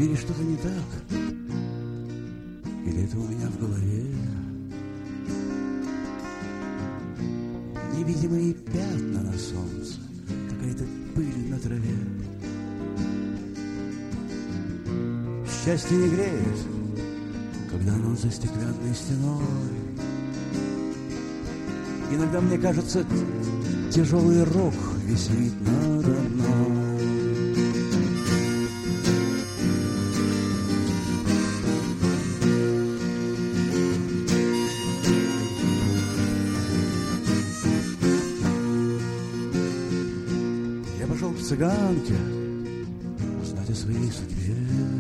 мире что-то не так? Или это у меня в голове? Невидимые пятна на солнце, какая-то пыль на траве. Счастье не греет, когда оно за стеклянной стеной. Иногда мне кажется, тяжелый рок висит надо мной. Я пошел к цыганке узнать о своей судьбе.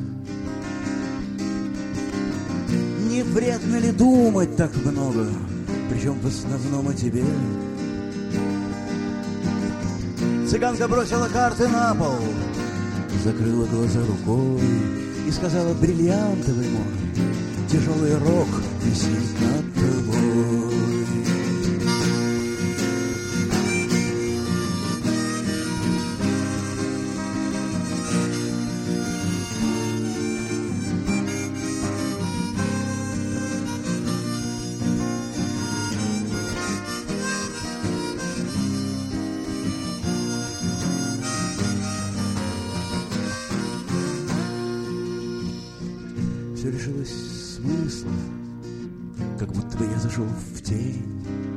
Не вредно ли думать так много, причем в основном о тебе? Цыганка бросила карты на пол, закрыла глаза рукой и сказала: бриллиантовый мой, тяжелый рок висит над тобой. Все лишилось смысла, как будто бы я зашел в тень.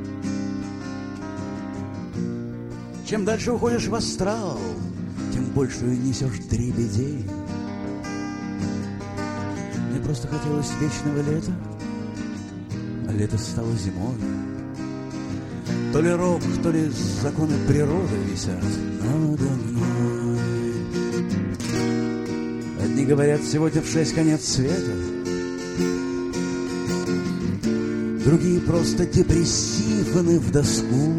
Чем дальше уходишь в астрал, тем больше несешь дребедей. Мне просто хотелось вечного лета, а лето стало зимой. То ли рок, то ли законы природы висят надо мной. Одни говорят, сегодня в 6 конец света, другие просто депрессивны в доску,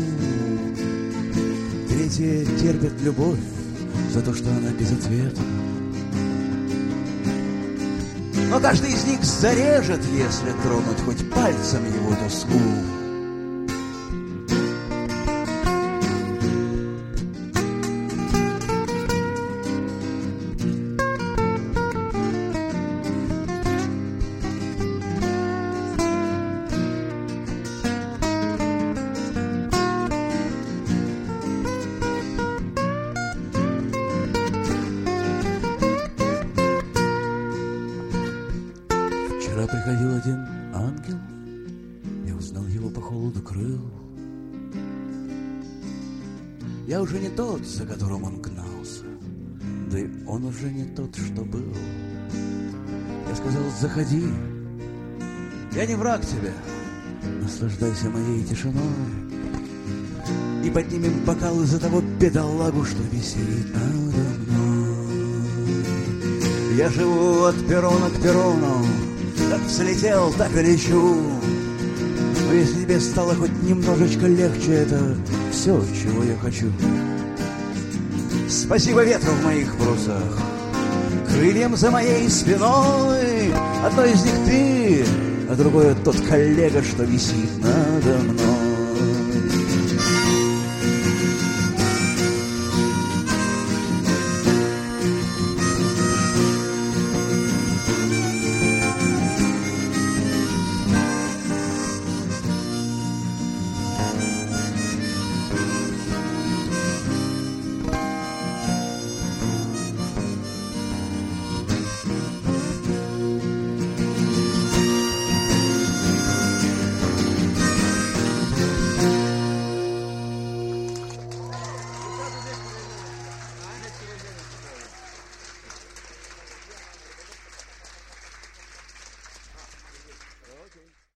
третьи терпят любовь за то, что она без ответа. Но каждый из них зарежет, если тронуть хоть пальцем его тоску. Вчера приходил один ангел, я узнал его по холоду крыл. Я уже не тот, за которым он гнался, да и он уже не тот, что был. Я сказал: заходи, я не враг тебе, наслаждайся моей тишиной. И поднимем бокалы за того бедолагу, что висит надо мной. Я живу от перрона к перрону, как взлетел, так и лечу. Но если тебе стало хоть немножечко легче, это все, чего я хочу. Спасибо ветру в моих брусах, крыльям за моей спиной. Одно из них ты, а другое тот коллега, что висит надо мной.